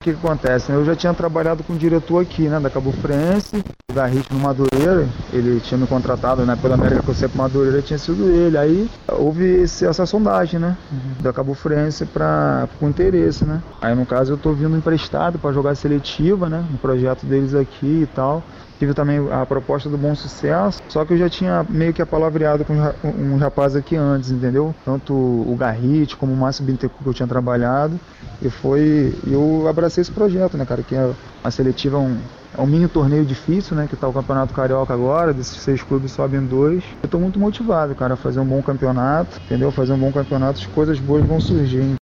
O que acontece, né? Eu já tinha trabalhado com o diretor aqui, né, da Cabo Friense, o Garrite no Madureira, ele tinha me contratado, né, pela América Concept Madureira, tinha sido ele. Aí houve essa sondagem, né, da Cabo Friense com interesse, né. Aí no caso eu tô vindo emprestado para jogar seletiva, né, no projeto deles aqui e tal. Tive também a proposta do Bom Sucesso, só que eu já tinha meio que apalavreado com um rapaz aqui antes, entendeu? Tanto o Garrite como o Márcio Bittencourt que eu tinha trabalhado, eu abracei esse projeto, né, cara, que a seletiva é um mini torneio difícil, né, que tá o Campeonato Carioca agora, desses 6 clubes sobem 2. Eu tô muito motivado, cara, a fazer um bom campeonato, entendeu? Fazer um bom campeonato, as coisas boas vão surgir, hein?